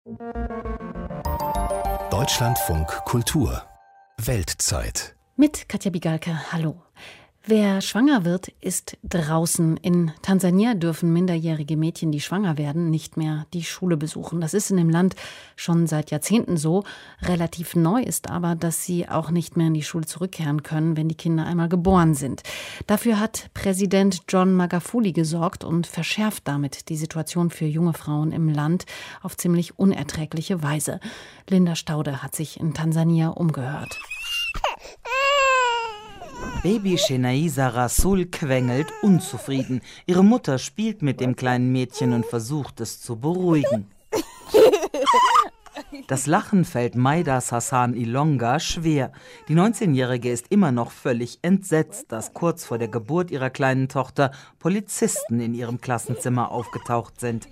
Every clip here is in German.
Deutschlandfunk Kultur Weltzeit. Mit Katja Bigalke, hallo. Wer schwanger wird, ist draußen. In Tansania dürfen minderjährige Mädchen, die schwanger werden, nicht mehr die Schule besuchen. Das ist in dem Land schon seit Jahrzehnten so. Relativ neu ist aber, dass sie auch nicht mehr in die Schule zurückkehren können, wenn die Kinder einmal geboren sind. Dafür hat Präsident John Magufuli gesorgt und verschärft damit die Situation für junge Frauen im Land auf ziemlich unerträgliche Weise. Linda Staude hat sich in Tansania umgehört. Baby Shenaisa Rasul quengelt unzufrieden. Ihre Mutter spielt mit dem kleinen Mädchen und versucht es zu beruhigen. Das Lachen fällt Maidas Hassan Ilonga schwer. Die 19-Jährige ist immer noch völlig entsetzt, dass kurz vor der Geburt ihrer kleinen Tochter Polizisten in ihrem Klassenzimmer aufgetaucht sind.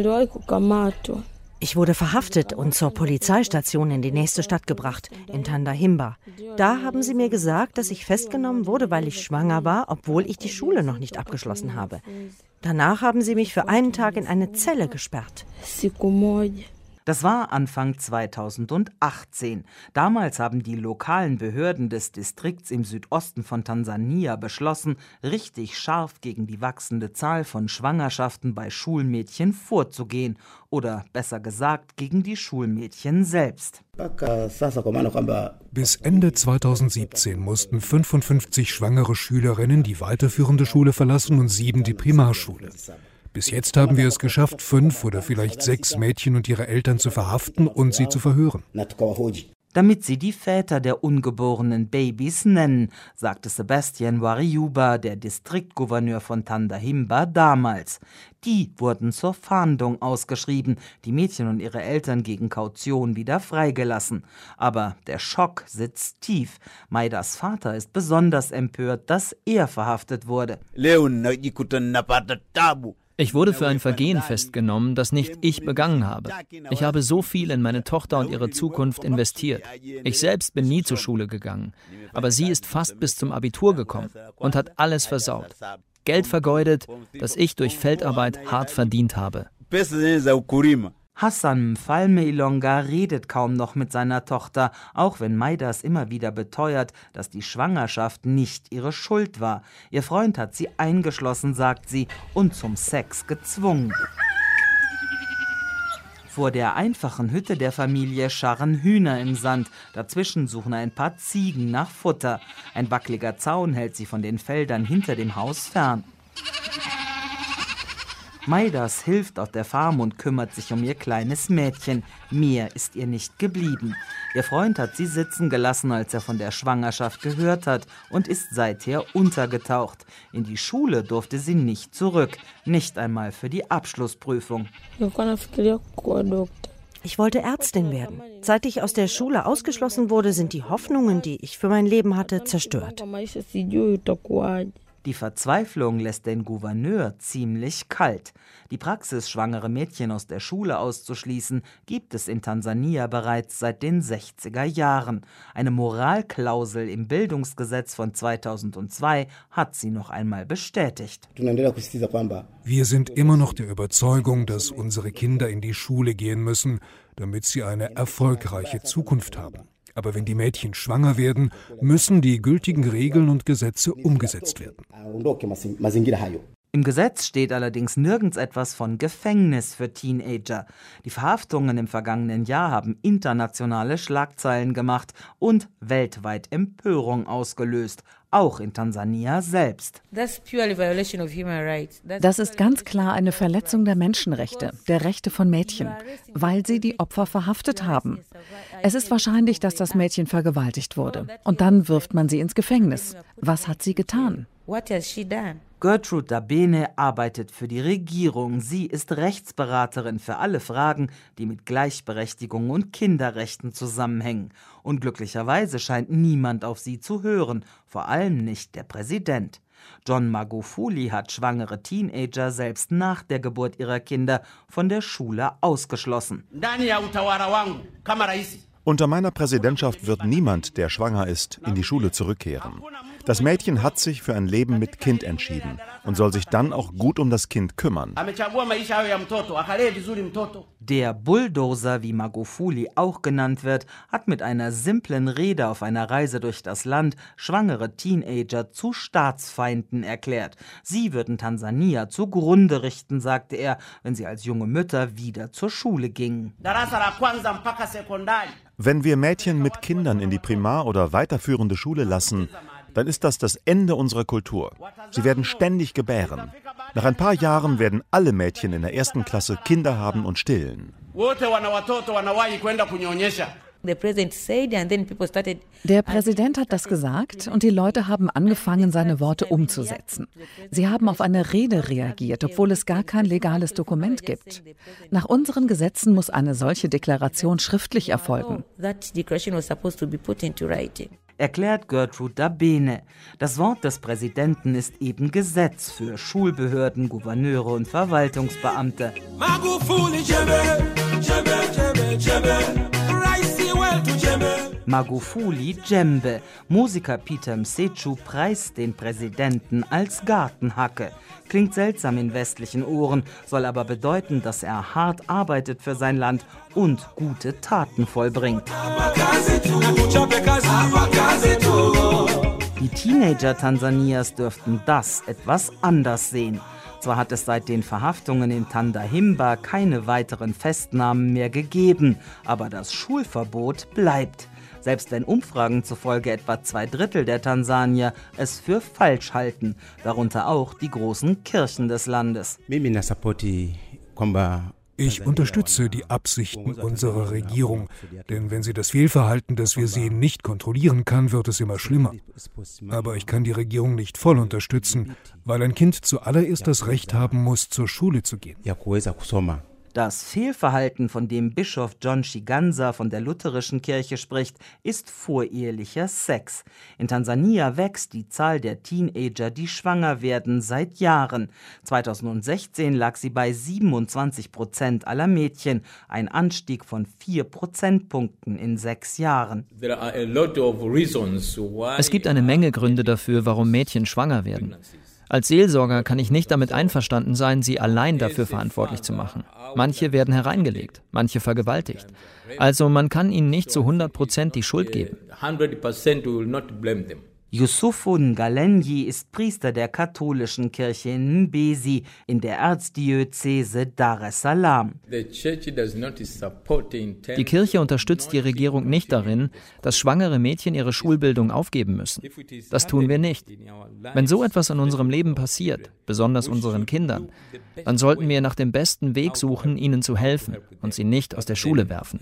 Ich wurde verhaftet und zur Polizeistation in die nächste Stadt gebracht, in Tandahimba. Da haben sie mir gesagt, dass ich festgenommen wurde, weil ich schwanger war, obwohl ich die Schule noch nicht abgeschlossen habe. Danach haben sie mich für einen Tag in eine Zelle gesperrt. Das war Anfang 2018. Damals haben die lokalen Behörden des Distrikts im Südosten von Tansania beschlossen, richtig scharf gegen die wachsende Zahl von Schwangerschaften bei Schulmädchen vorzugehen. Oder besser gesagt, gegen die Schulmädchen selbst. Bis Ende 2017 mussten 55 schwangere Schülerinnen die weiterführende Schule verlassen und 7 die Primarschule. Bis jetzt haben wir es geschafft, 5 oder vielleicht 6 Mädchen und ihre Eltern zu verhaften und sie zu verhören. Damit sie die Väter der ungeborenen Babys nennen, sagte Sebastian Wariuba, der Distriktgouverneur von Tandahimba, damals. Die wurden zur Fahndung ausgeschrieben, die Mädchen und ihre Eltern gegen Kaution wieder freigelassen. Aber der Schock sitzt tief. Maidas Vater ist besonders empört, dass er verhaftet wurde. Ich wurde für ein Vergehen festgenommen, das nicht ich begangen habe. Ich habe so viel in meine Tochter und ihre Zukunft investiert. Ich selbst bin nie zur Schule gegangen. Aber sie ist fast bis zum Abitur gekommen und hat alles versaut. Geld vergeudet, das ich durch Feldarbeit hart verdient habe. Hassan Mfalme Ilonga redet kaum noch mit seiner Tochter, auch wenn Maidas immer wieder beteuert, dass die Schwangerschaft nicht ihre Schuld war. Ihr Freund hat sie eingeschlossen, sagt sie, und zum Sex gezwungen. Vor der einfachen Hütte der Familie scharren Hühner im Sand. Dazwischen suchen ein paar Ziegen nach Futter. Ein wackeliger Zaun hält sie von den Feldern hinter dem Haus fern. Maidas hilft auf der Farm und kümmert sich um ihr kleines Mädchen. Mehr ist ihr nicht geblieben. Ihr Freund hat sie sitzen gelassen, als er von der Schwangerschaft gehört hat und ist seither untergetaucht. In die Schule durfte sie nicht zurück, nicht einmal für die Abschlussprüfung. Ich wollte Ärztin werden. Seit ich aus der Schule ausgeschlossen wurde, sind die Hoffnungen, die ich für mein Leben hatte, zerstört. Die Verzweiflung lässt den Gouverneur ziemlich kalt. Die Praxis, schwangere Mädchen aus der Schule auszuschließen, gibt es in Tansania bereits seit den 60er Jahren. Eine Moralklausel im Bildungsgesetz von 2002 hat sie noch einmal bestätigt. Wir sind immer noch der Überzeugung, dass unsere Kinder in die Schule gehen müssen, damit sie eine erfolgreiche Zukunft haben. Aber wenn die Mädchen schwanger werden, müssen die gültigen Regeln und Gesetze umgesetzt werden. Im Gesetz steht allerdings nirgends etwas von Gefängnis für Teenager. Die Verhaftungen im vergangenen Jahr haben internationale Schlagzeilen gemacht und weltweit Empörung ausgelöst, auch in Tansania selbst. Das ist ganz klar eine Verletzung der Menschenrechte, der Rechte von Mädchen, weil sie die Opfer verhaftet haben. Es ist wahrscheinlich, dass das Mädchen vergewaltigt wurde. Und dann wirft man sie ins Gefängnis. Was hat sie getan? Gertrude Dabene arbeitet für die Regierung. Sie ist Rechtsberaterin für alle Fragen, die mit Gleichberechtigung und Kinderrechten zusammenhängen. Und glücklicherweise scheint niemand auf sie zu hören, vor allem nicht der Präsident. John Magufuli hat schwangere Teenager selbst nach der Geburt ihrer Kinder von der Schule ausgeschlossen. Unter meiner Präsidentschaft wird niemand, der schwanger ist, in die Schule zurückkehren. Das Mädchen hat sich für ein Leben mit Kind entschieden und soll sich dann auch gut um das Kind kümmern. Der Bulldozer, wie Magufuli auch genannt wird, hat mit einer simplen Rede auf einer Reise durch das Land schwangere Teenager zu Staatsfeinden erklärt. Sie würden Tansania zugrunde richten, sagte er, wenn sie als junge Mütter wieder zur Schule gingen. Wenn wir Mädchen mit Kindern in die Primar- oder weiterführende Schule lassen, dann ist das Ende unserer Kultur. Sie werden ständig gebären. Nach ein paar Jahren werden alle Mädchen in der 1. Klasse Kinder haben und stillen. Der Präsident hat das gesagt und die Leute haben angefangen, seine Worte umzusetzen. Sie haben auf eine Rede reagiert, obwohl es gar kein legales Dokument gibt. Nach unseren Gesetzen muss eine solche Deklaration schriftlich erfolgen. Erklärt Gertrude Dabene. Das Wort des Präsidenten ist eben Gesetz für Schulbehörden, Gouverneure und Verwaltungsbeamte. Magufuli Djembe. Musiker Peter Msechu preist den Präsidenten als Gartenhacke. Klingt seltsam in westlichen Ohren, soll aber bedeuten, dass er hart arbeitet für sein Land und gute Taten vollbringt. Die Teenager Tansanias dürften das etwas anders sehen. Zwar hat es seit den Verhaftungen in Tandahimba keine weiteren Festnahmen mehr gegeben, aber das Schulverbot bleibt. Selbst wenn Umfragen zufolge etwa 2/3 der Tansanier es für falsch halten, darunter auch die großen Kirchen des Landes. Ich unterstütze die Absichten unserer Regierung, denn wenn sie das Fehlverhalten, das wir sehen, nicht kontrollieren kann, wird es immer schlimmer. Aber ich kann die Regierung nicht voll unterstützen, weil ein Kind zuallererst das Recht haben muss, zur Schule zu gehen. Das Fehlverhalten, von dem Bischof John Shiganza von der lutherischen Kirche spricht, ist vorehelicher Sex. In Tansania wächst die Zahl der Teenager, die schwanger werden, seit Jahren. 2016 lag sie bei 27% aller Mädchen, ein Anstieg von 4 Prozentpunkten in 6 Jahren. Es gibt eine Menge Gründe dafür, warum Mädchen schwanger werden. Als Seelsorger kann ich nicht damit einverstanden sein, sie allein dafür verantwortlich zu machen. Manche werden hereingelegt, manche vergewaltigt. Also man kann ihnen nicht zu 100% die Schuld geben. Yusufu Ngalenyi ist Priester der katholischen Kirche in Mbezi in der Erzdiözese Dar es Salaam. Die Kirche unterstützt die Regierung nicht darin, dass schwangere Mädchen ihre Schulbildung aufgeben müssen. Das tun wir nicht. Wenn so etwas in unserem Leben passiert, besonders unseren Kindern, dann sollten wir nach dem besten Weg suchen, ihnen zu helfen und sie nicht aus der Schule werfen.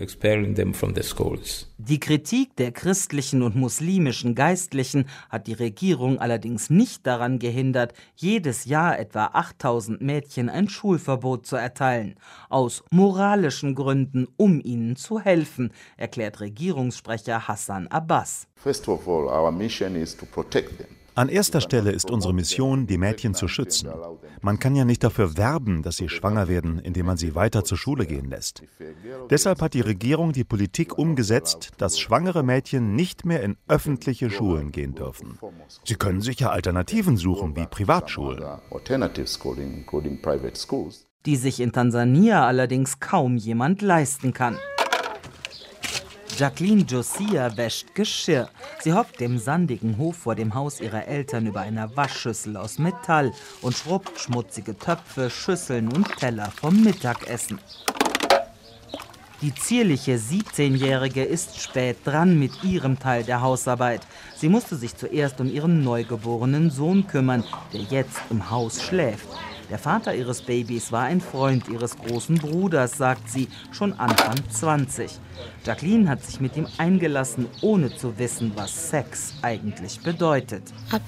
Die Kritik der christlichen und muslimischen Geistlichen hat die Regierung allerdings nicht daran gehindert, jedes Jahr etwa 8000 Mädchen ein Schulverbot zu erteilen. Aus moralischen Gründen, um ihnen zu helfen, erklärt Regierungssprecher Hassan Abbas. An erster Stelle ist unsere Mission, die Mädchen zu schützen. Man kann ja nicht dafür werben, dass sie schwanger werden, indem man sie weiter zur Schule gehen lässt. Deshalb hat die Regierung die Politik umgesetzt, dass schwangere Mädchen nicht mehr in öffentliche Schulen gehen dürfen. Sie können sich ja Alternativen suchen, wie Privatschulen. Die sich in Tansania allerdings kaum jemand leisten kann. Jacqueline Josia wäscht Geschirr. Sie hockt im sandigen Hof vor dem Haus ihrer Eltern über einer Waschschüssel aus Metall und schrubbt schmutzige Töpfe, Schüsseln und Teller vom Mittagessen. Die zierliche 17-Jährige ist spät dran mit ihrem Teil der Hausarbeit. Sie musste sich zuerst um ihren neugeborenen Sohn kümmern, der jetzt im Haus schläft. Der Vater ihres Babys war ein Freund ihres großen Bruders, sagt sie, schon Anfang 20. Jacqueline hat sich mit ihm eingelassen, ohne zu wissen, was Sex eigentlich bedeutet.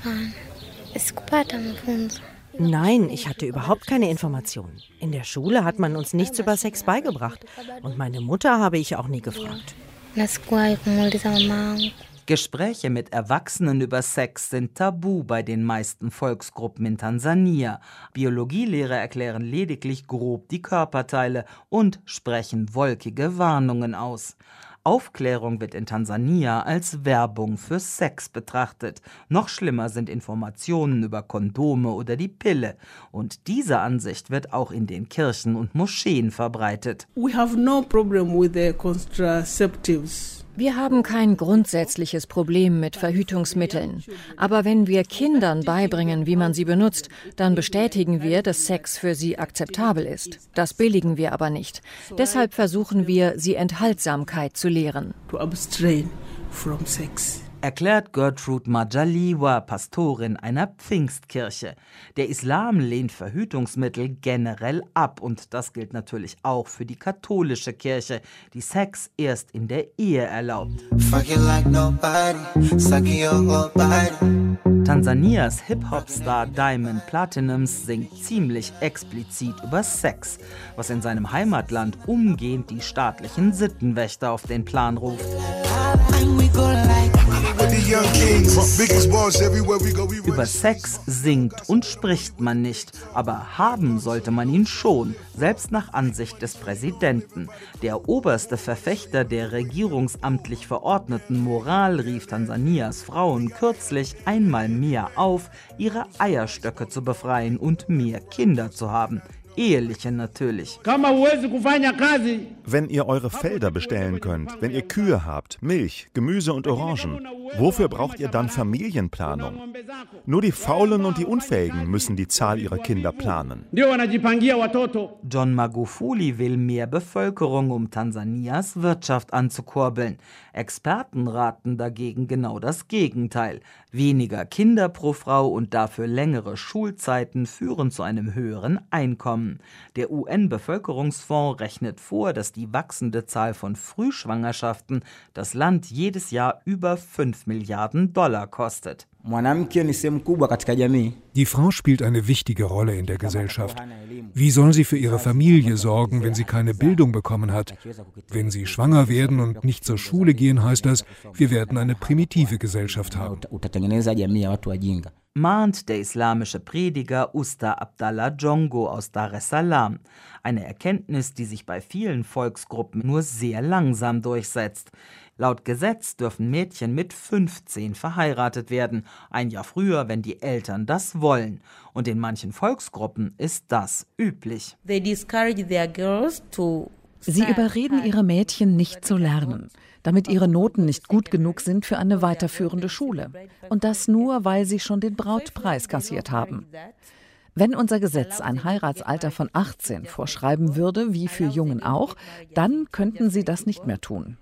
Nein, ich hatte überhaupt keine Informationen. In der Schule hat man uns nichts über Sex beigebracht. Und meine Mutter habe ich auch nie gefragt. Gespräche mit Erwachsenen über Sex sind tabu bei den meisten Volksgruppen in Tansania. Biologielehrer erklären lediglich grob die Körperteile und sprechen wolkige Warnungen aus. Aufklärung wird in Tansania als Werbung für Sex betrachtet. Noch schlimmer sind Informationen über Kondome oder die Pille. Und diese Ansicht wird auch in den Kirchen und Moscheen verbreitet. We have no problem with the contraceptives. Wir haben kein grundsätzliches Problem mit Verhütungsmitteln. Aber wenn wir Kindern beibringen, wie man sie benutzt, dann bestätigen wir, dass Sex für sie akzeptabel ist. Das billigen wir aber nicht. Deshalb versuchen wir, sie Enthaltsamkeit zu lehren. To abstain from sex. Erklärt Gertrude Majaliwa, Pastorin einer Pfingstkirche. Der Islam lehnt Verhütungsmittel generell ab und das gilt natürlich auch für die katholische Kirche, die Sex erst in der Ehe erlaubt. Tansanias Hip-Hop-Star Diamond Platnumz singt ziemlich explizit über Sex, was in seinem Heimatland umgehend die staatlichen Sittenwächter auf den Plan ruft. Über Sex singt und spricht man nicht, aber haben sollte man ihn schon, selbst nach Ansicht des Präsidenten. Der oberste Verfechter der regierungsamtlich verordneten Moral rief Tansanias Frauen kürzlich einmal mehr auf, ihre Eierstöcke zu befreien und mehr Kinder zu haben. Eheliche natürlich. Wenn ihr eure Felder bestellen könnt, wenn ihr Kühe habt, Milch, Gemüse und Orangen, wofür braucht ihr dann Familienplanung? Nur die Faulen und die Unfähigen müssen die Zahl ihrer Kinder planen. John Magufuli will mehr Bevölkerung, um Tansanias Wirtschaft anzukurbeln. Experten raten dagegen genau das Gegenteil. Weniger Kinder pro Frau und dafür längere Schulzeiten führen zu einem höheren Einkommen. Der UN-Bevölkerungsfonds rechnet vor, dass die wachsende Zahl von Frühschwangerschaften das Land jedes Jahr über $5 Milliarden kostet. Die Frau spielt eine wichtige Rolle in der Gesellschaft. Wie soll sie für ihre Familie sorgen, wenn sie keine Bildung bekommen hat? Wenn sie schwanger werden und nicht zur Schule gehen, heißt das, wir werden eine primitive Gesellschaft haben. Mahnt der islamische Prediger Usta Abdallah Jongo aus Dar es Salaam. Eine Erkenntnis, die sich bei vielen Volksgruppen nur sehr langsam durchsetzt. Laut Gesetz dürfen Mädchen mit 15 verheiratet werden, ein Jahr früher, wenn die Eltern das wollen. Und in manchen Volksgruppen ist das üblich. Sie überreden ihre Mädchen nicht zu lernen, damit ihre Noten nicht gut genug sind für eine weiterführende Schule. Und das nur, weil sie schon den Brautpreis kassiert haben. Wenn unser Gesetz ein Heiratsalter von 18 vorschreiben würde, wie für Jungen auch, dann könnten sie das nicht mehr tun.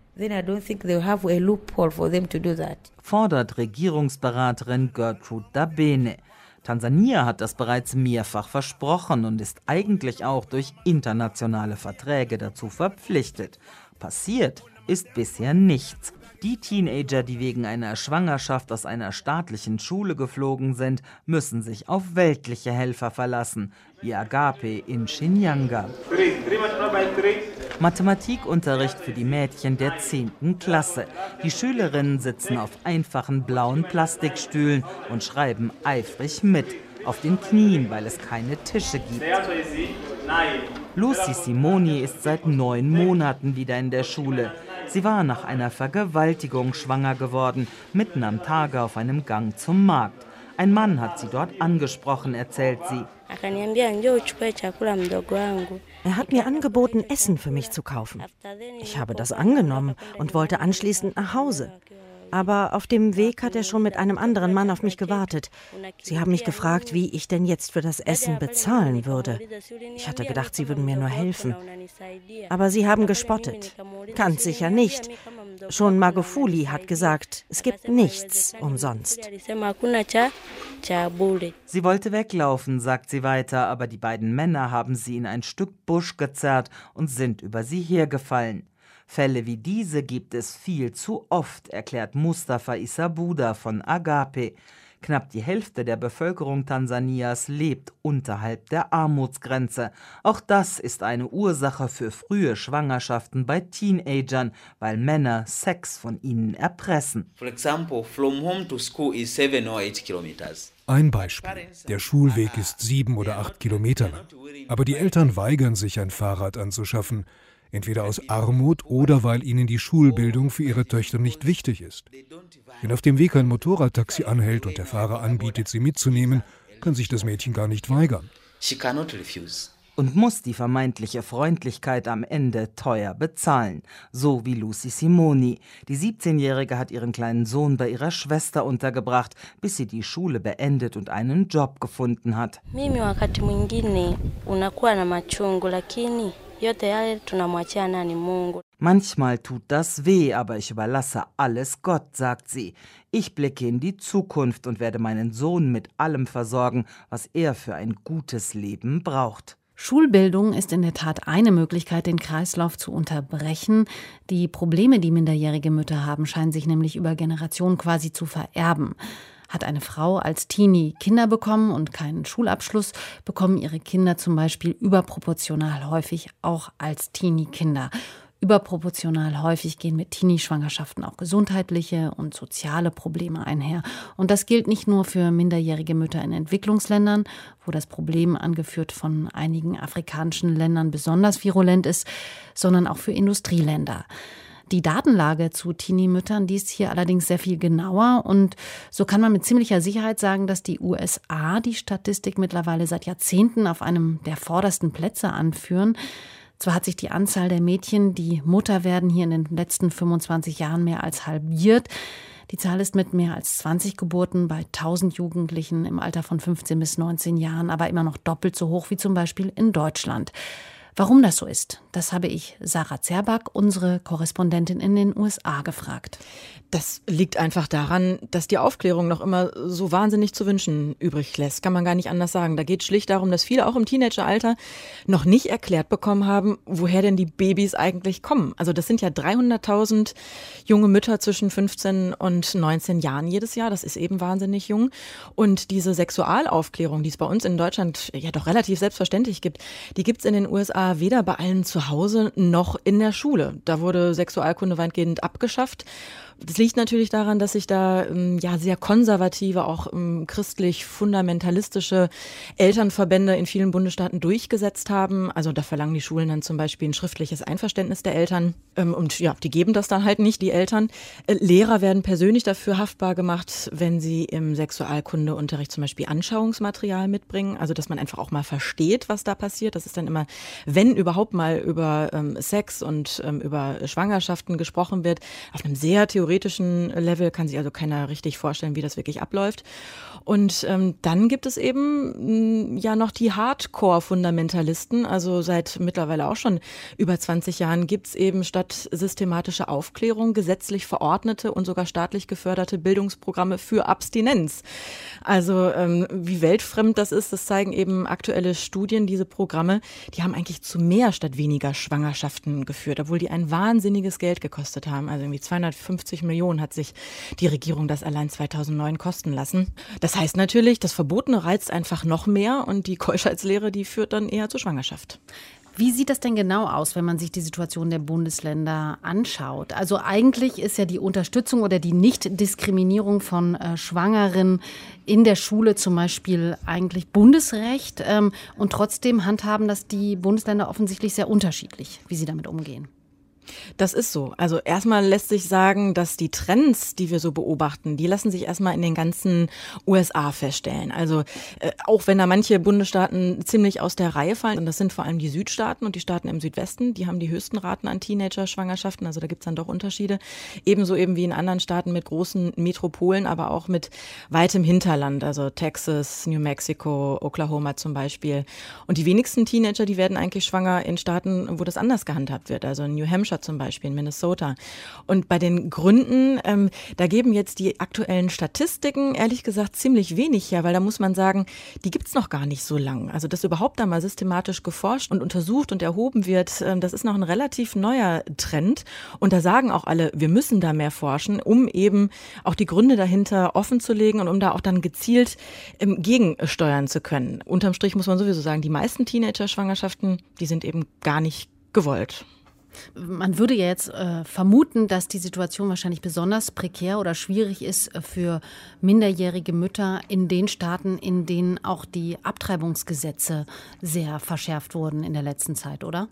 Fordert Regierungsberaterin Gertrude Dabene. Tansania hat das bereits mehrfach versprochen und ist eigentlich auch durch internationale Verträge dazu verpflichtet. Passiert ist bisher nichts. Die Teenager, die wegen einer Schwangerschaft aus einer staatlichen Schule geflogen sind, müssen sich auf weltliche Helfer verlassen, wie Agape in Shinyanga. Mathematikunterricht für die Mädchen der 10. Klasse. Die Schülerinnen sitzen auf einfachen blauen Plastikstühlen und schreiben eifrig mit, auf den Knien, weil es keine Tische gibt. Lucy Simoni ist seit 9 Monaten wieder in der Schule. Sie war nach einer Vergewaltigung schwanger geworden, mitten am Tage auf einem Gang zum Markt. Ein Mann hat sie dort angesprochen, erzählt sie. Er hat mir angeboten, Essen für mich zu kaufen. Ich habe das angenommen und wollte anschließend nach Hause. Aber auf dem Weg hat er schon mit einem anderen Mann auf mich gewartet. Sie haben mich gefragt, wie ich denn jetzt für das Essen bezahlen würde. Ich hatte gedacht, sie würden mir nur helfen. Aber sie haben gespottet. Ganz sicher nicht. Schon Magufuli hat gesagt, es gibt nichts umsonst. Sie wollte weglaufen, sagt sie weiter, aber die beiden Männer haben sie in ein Stück Busch gezerrt und sind über sie hergefallen. Fälle wie diese gibt es viel zu oft, erklärt Mustafa Issa Buda von Agape. Knapp die Hälfte der Bevölkerung Tansanias lebt unterhalb der Armutsgrenze. Auch das ist eine Ursache für frühe Schwangerschaften bei Teenagern, weil Männer Sex von ihnen erpressen. Ein Beispiel. Der Schulweg ist 7 oder 8 Kilometer lang. Aber die Eltern weigern sich, ein Fahrrad anzuschaffen. Entweder aus Armut oder weil ihnen die Schulbildung für ihre Töchter nicht wichtig ist. Wenn auf dem Weg ein Motorradtaxi anhält und der Fahrer anbietet, sie mitzunehmen, kann sich das Mädchen gar nicht weigern. Und muss die vermeintliche Freundlichkeit am Ende teuer bezahlen. So wie Lucy Simoni. Die 17-Jährige hat ihren kleinen Sohn bei ihrer Schwester untergebracht, bis sie die Schule beendet und einen Job gefunden hat. Manchmal tut das weh, aber ich überlasse alles Gott, sagt sie. Ich blicke in die Zukunft und werde meinen Sohn mit allem versorgen, was er für ein gutes Leben braucht. Schulbildung ist in der Tat eine Möglichkeit, den Kreislauf zu unterbrechen. Die Probleme, die minderjährige Mütter haben, scheinen sich nämlich über Generationen quasi zu vererben. Hat eine Frau als Teenie Kinder bekommen und keinen Schulabschluss, bekommen ihre Kinder zum Beispiel überproportional häufig auch als Teenie-Kinder. Überproportional häufig gehen mit Teenie-Schwangerschaften auch gesundheitliche und soziale Probleme einher. Und das gilt nicht nur für minderjährige Mütter in Entwicklungsländern, wo das Problem, angeführt von einigen afrikanischen Ländern, besonders virulent ist, sondern auch für Industrieländer. Die Datenlage zu Teenie-Müttern, die ist hier allerdings sehr viel genauer. Und so kann man mit ziemlicher Sicherheit sagen, dass die USA die Statistik mittlerweile seit Jahrzehnten auf einem der vordersten Plätze anführen. Zwar hat sich die Anzahl der Mädchen, die Mutter werden, hier in den letzten 25 Jahren mehr als halbiert. Die Zahl ist mit mehr als 20 Geburten bei 1000 Jugendlichen im Alter von 15 bis 19 Jahren aber immer noch doppelt so hoch wie zum Beispiel in Deutschland. Warum das so ist, das habe ich Sarah Zerback, unsere Korrespondentin in den USA, gefragt. Das liegt einfach daran, dass die Aufklärung noch immer so wahnsinnig zu wünschen übrig lässt. Kann man gar nicht anders sagen. Da geht es schlicht darum, dass viele auch im Teenageralter noch nicht erklärt bekommen haben, woher denn die Babys eigentlich kommen. Also das sind ja 300.000 junge Mütter zwischen 15 und 19 Jahren jedes Jahr. Das ist eben wahnsinnig jung. Und diese Sexualaufklärung, die es bei uns in Deutschland ja doch relativ selbstverständlich gibt, die gibt es in den USA weder bei allen zu Hause noch in der Schule. Da wurde Sexualkunde weitgehend abgeschafft. Das liegt natürlich daran, dass sich da sehr konservative, auch christlich-fundamentalistische Elternverbände in vielen Bundesstaaten durchgesetzt haben. Also da verlangen die Schulen dann zum Beispiel ein schriftliches Einverständnis der Eltern. Und ja, die geben das dann halt nicht, die Eltern. Lehrer werden persönlich dafür haftbar gemacht, wenn sie im Sexualkundeunterricht zum Beispiel Anschauungsmaterial mitbringen. Also dass man einfach auch mal versteht, was da passiert. Das ist dann immer, wenn überhaupt mal über Sex und über Schwangerschaften gesprochen wird, auf einem sehr theoretischen Level, kann sich also keiner richtig vorstellen, wie das wirklich abläuft. Und dann gibt es eben noch die Hardcore-Fundamentalisten. Also seit mittlerweile auch schon über 20 Jahren gibt es eben statt systematischer Aufklärung gesetzlich verordnete und sogar staatlich geförderte Bildungsprogramme für Abstinenz. Also wie weltfremd das ist, das zeigen eben aktuelle Studien. Diese Programme, die haben eigentlich zu mehr statt weniger Schwangerschaften geführt, obwohl die ein wahnsinniges Geld gekostet haben. Also irgendwie 250 Millionen hat sich die Regierung das allein 2009 kosten lassen. Das heißt natürlich, das Verbotene reizt einfach noch mehr und die Keuschheitslehre, die führt dann eher zur Schwangerschaft. Wie sieht das denn genau aus, wenn man sich die Situation der Bundesländer anschaut? Also eigentlich ist ja die Unterstützung oder die Nichtdiskriminierung von Schwangeren in der Schule zum Beispiel eigentlich Bundesrecht. Und trotzdem handhaben das die Bundesländer offensichtlich sehr unterschiedlich, wie sie damit umgehen. Das ist so. Also erstmal lässt sich sagen, dass die Trends, die wir so beobachten, die lassen sich erstmal in den ganzen USA feststellen. Also auch wenn da manche Bundesstaaten ziemlich aus der Reihe fallen, und das sind vor allem die Südstaaten und die Staaten im Südwesten, die haben die höchsten Raten an Teenager-Schwangerschaften, also da gibt's dann doch Unterschiede. Ebenso eben wie in anderen Staaten mit großen Metropolen, aber auch mit weitem Hinterland, also Texas, New Mexico, Oklahoma zum Beispiel. Und die wenigsten Teenager, die werden eigentlich schwanger in Staaten, wo das anders gehandhabt wird, also in New Hampshire zum Beispiel Beispiel in Minnesota. Und bei den Gründen, da geben jetzt die aktuellen Statistiken ehrlich gesagt ziemlich wenig her, weil da muss man sagen, die gibt's noch gar nicht so lang. Also dass überhaupt da mal systematisch geforscht und untersucht und erhoben wird, das ist noch ein relativ neuer Trend. Und da sagen auch alle, wir müssen da mehr forschen, um eben auch die Gründe dahinter offen zu legen und um da auch dann gezielt gegensteuern zu können. Unterm Strich muss man sowieso sagen, die meisten Teenager-Schwangerschaften, die sind eben gar nicht gewollt. Man würde ja jetzt vermuten, dass die Situation wahrscheinlich besonders prekär oder schwierig ist für minderjährige Mütter in den Staaten, in denen auch die Abtreibungsgesetze sehr verschärft wurden in der letzten Zeit, oder?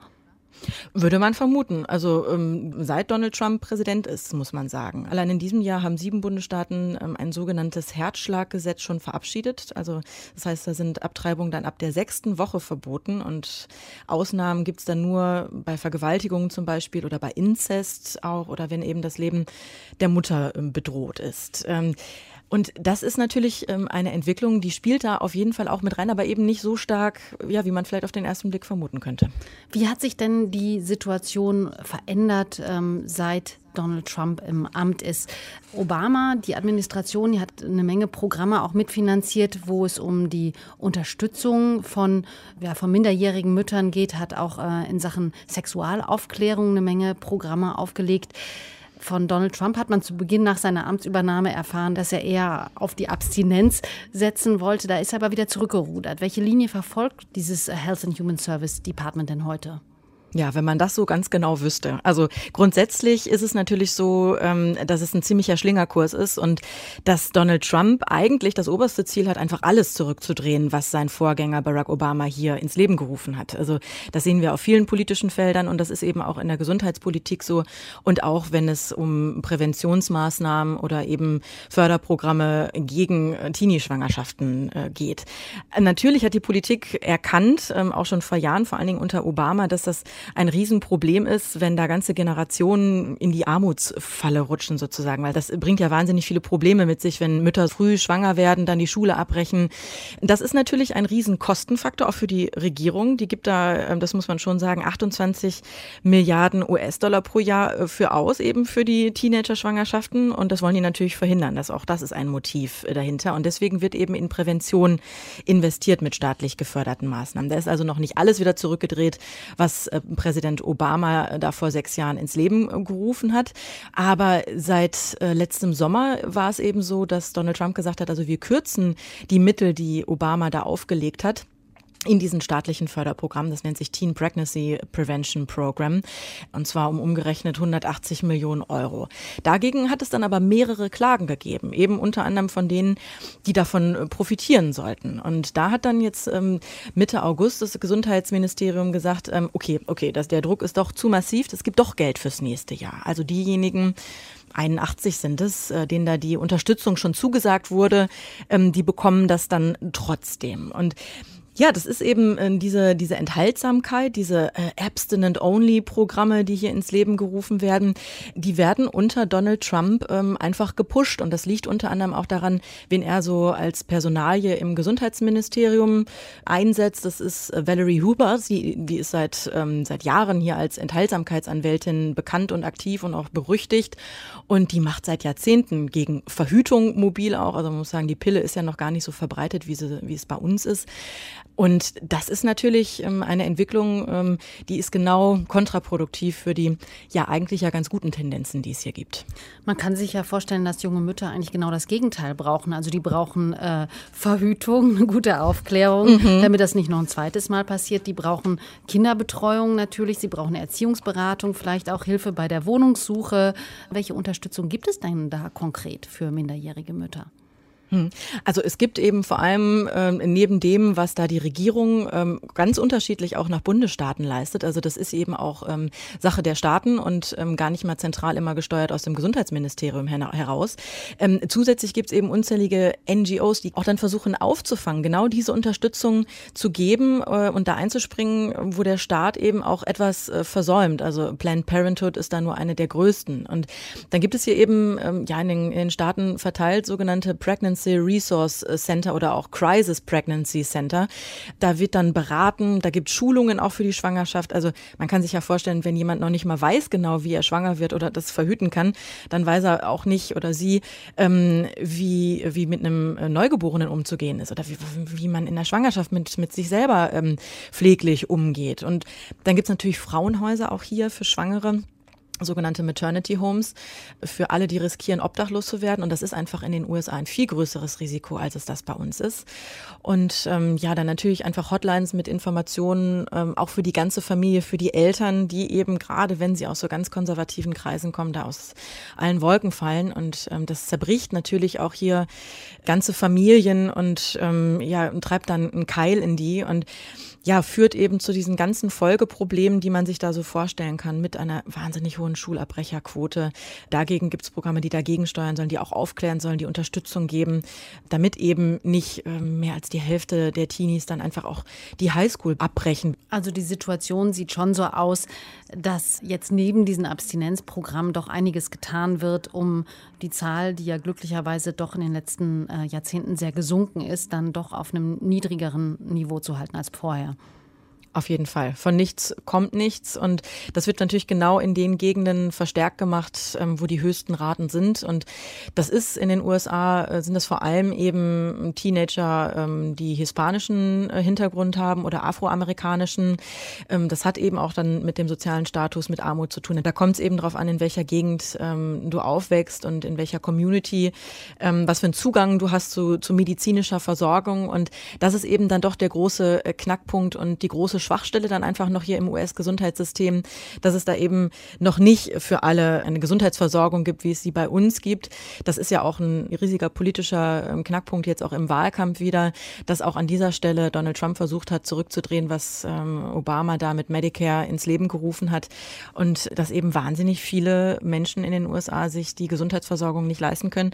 Würde man vermuten. Also seit Donald Trump Präsident ist, muss man sagen. Allein in diesem Jahr haben 7 Bundesstaaten ein sogenanntes Herzschlaggesetz schon verabschiedet. Also das heißt, da sind Abtreibungen dann ab der 6. Woche verboten und Ausnahmen gibt es dann nur bei Vergewaltigungen zum Beispiel oder bei Inzest auch oder wenn eben das Leben der Mutter bedroht ist. Und das ist natürlich eine Entwicklung, die spielt da auf jeden Fall auch mit rein, aber eben nicht so stark, ja, wie man vielleicht auf den ersten Blick vermuten könnte. Wie hat sich denn die Situation verändert, seit Donald Trump im Amt ist? Obama, die Administration, die hat eine Menge Programme auch mitfinanziert, wo es um die Unterstützung von minderjährigen Müttern geht, hat auch in Sachen Sexualaufklärung eine Menge Programme aufgelegt. Von Donald Trump hat man zu Beginn nach seiner Amtsübernahme erfahren, dass er eher auf die Abstinenz setzen wollte. Da ist er aber wieder zurückgerudert. Welche Linie verfolgt dieses Health and Human Service Department denn heute? Ja, wenn man das so ganz genau wüsste. Also grundsätzlich ist es natürlich so, dass es ein ziemlicher Schlingerkurs ist und dass Donald Trump eigentlich das oberste Ziel hat, einfach alles zurückzudrehen, was sein Vorgänger Barack Obama hier ins Leben gerufen hat. Also das sehen wir auf vielen politischen Feldern und das ist eben auch in der Gesundheitspolitik so und auch wenn es um Präventionsmaßnahmen oder eben Förderprogramme gegen Teenie-Schwangerschaften geht. Natürlich hat die Politik erkannt, auch schon vor Jahren, vor allen Dingen unter Obama, dass das ein Riesenproblem ist, wenn da ganze Generationen in die Armutsfalle rutschen sozusagen, weil das bringt ja wahnsinnig viele Probleme mit sich, wenn Mütter früh schwanger werden, dann die Schule abbrechen. Das ist natürlich ein Riesenkostenfaktor auch für die Regierung. Die gibt da, das muss man schon sagen, 28 Milliarden US-Dollar pro Jahr für aus, eben für die Teenager-Schwangerschaften und das wollen die natürlich verhindern. Auch das ist ein Motiv dahinter und deswegen wird eben in Prävention investiert mit staatlich geförderten Maßnahmen. Da ist also noch nicht alles wieder zurückgedreht, was Präsident Obama da vor 6 Jahren ins Leben gerufen hat. Aber seit letztem Sommer war es eben so, dass Donald Trump gesagt hat, also wir kürzen die Mittel, die Obama da aufgelegt hat, in diesen staatlichen Förderprogrammen, das nennt sich Teen Pregnancy Prevention Program, und zwar um umgerechnet 180 Millionen Euro. Dagegen hat es dann aber mehrere Klagen gegeben, eben unter anderem von denen, die davon profitieren sollten. Und da hat dann jetzt Mitte August das Gesundheitsministerium gesagt, okay, der Druck ist doch zu massiv, es gibt doch Geld fürs nächste Jahr. Also diejenigen, 81 sind es, denen da die Unterstützung schon zugesagt wurde, die bekommen das dann trotzdem. Und ja, das ist eben diese Enthaltsamkeit, diese Abstinent-Only-Programme, die hier ins Leben gerufen werden, die werden unter Donald Trump einfach gepusht. Und das liegt unter anderem auch daran, wen er so als Personalie im Gesundheitsministerium einsetzt. Das ist Valerie Huber, die ist seit Jahren hier als Enthaltsamkeitsanwältin bekannt und aktiv und auch berüchtigt. Und die macht seit Jahrzehnten gegen Verhütung mobil auch. Also man muss sagen, die Pille ist ja noch gar nicht so verbreitet, wie es bei uns ist. Und das ist natürlich eine Entwicklung, die ist genau kontraproduktiv für die eigentlich ganz guten Tendenzen, die es hier gibt. Man kann sich ja vorstellen, dass junge Mütter eigentlich genau das Gegenteil brauchen. Also die brauchen Verhütung, eine gute Aufklärung, damit das nicht noch ein zweites Mal passiert. Die brauchen Kinderbetreuung natürlich, sie brauchen Erziehungsberatung, vielleicht auch Hilfe bei der Wohnungssuche. Welche Unterstützung gibt es denn da konkret für minderjährige Mütter? Also es gibt eben vor allem neben dem, was da die Regierung ganz unterschiedlich auch nach Bundesstaaten leistet, also das ist eben auch Sache der Staaten und gar nicht mal zentral immer gesteuert aus dem Gesundheitsministerium heraus. Zusätzlich gibt es eben unzählige NGOs, die auch dann versuchen aufzufangen, genau diese Unterstützung zu geben und da einzuspringen, wo der Staat eben auch etwas versäumt. Also Planned Parenthood ist da nur eine der größten. Und dann gibt es hier eben in den Staaten verteilt sogenannte Pregnancy Pregnancy Resource Center oder auch Crisis Pregnancy Center. Da wird dann beraten, da gibt es Schulungen auch für die Schwangerschaft. Also man kann sich ja vorstellen, wenn jemand noch nicht mal weiß genau, wie er schwanger wird oder das verhüten kann, dann weiß er auch nicht oder sie, wie mit einem Neugeborenen umzugehen ist oder wie man in der Schwangerschaft mit sich selber pfleglich umgeht. Und dann gibt es natürlich Frauenhäuser auch hier für Schwangere, sogenannte Maternity Homes, für alle, die riskieren, obdachlos zu werden. Und das ist einfach in den USA ein viel größeres Risiko, als es das bei uns ist. Und dann natürlich einfach Hotlines mit Informationen, auch für die ganze Familie, für die Eltern, die eben gerade, wenn sie aus so ganz konservativen Kreisen kommen, da aus allen Wolken fallen. Und das zerbricht natürlich auch hier ganze Familien und treibt dann einen Keil in die und führt eben zu diesen ganzen Folgeproblemen, die man sich da so vorstellen kann, mit einer wahnsinnig hohen Schulabbrecherquote. Dagegen gibt es Programme, die dagegen steuern sollen, die auch aufklären sollen, die Unterstützung geben, damit eben nicht mehr als die Hälfte der Teenies dann einfach auch die Highschool abbrechen. Also die Situation sieht schon so aus, dass jetzt neben diesem Abstinenzprogramm doch einiges getan wird, um die Zahl, die ja glücklicherweise doch in den letzten Jahrzehnten sehr gesunken ist, dann doch auf einem niedrigeren Niveau zu halten als vorher. Auf jeden Fall. Von nichts kommt nichts und das wird natürlich genau in den Gegenden verstärkt gemacht, wo die höchsten Raten sind. Und das ist in den USA, sind das vor allem eben Teenager, die hispanischen Hintergrund haben oder afroamerikanischen. Das hat eben auch dann mit dem sozialen Status, mit Armut zu tun. Da kommt es eben darauf an, in welcher Gegend du aufwächst und in welcher Community, was für einen Zugang du hast zu medizinischer Versorgung. Und das ist eben dann doch der große Knackpunkt und die große Schwachstelle dann einfach noch hier im US-Gesundheitssystem, dass es da eben noch nicht für alle eine Gesundheitsversorgung gibt, wie es sie bei uns gibt. Das ist ja auch ein riesiger politischer Knackpunkt jetzt auch im Wahlkampf wieder, dass auch an dieser Stelle Donald Trump versucht hat, zurückzudrehen, was Obama da mit Medicare ins Leben gerufen hat und dass eben wahnsinnig viele Menschen in den USA sich die Gesundheitsversorgung nicht leisten können.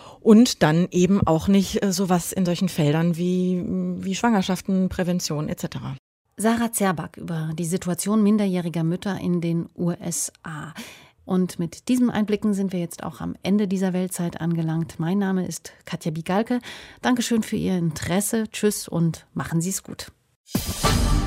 Und dann eben auch nicht sowas in solchen Feldern wie Schwangerschaften, Prävention etc. Sarah Zerback über die Situation minderjähriger Mütter in den USA. Und mit diesen Einblicken sind wir jetzt auch am Ende dieser Weltzeit angelangt. Mein Name ist Katja Bigalke. Dankeschön für Ihr Interesse. Tschüss und machen Sie es gut.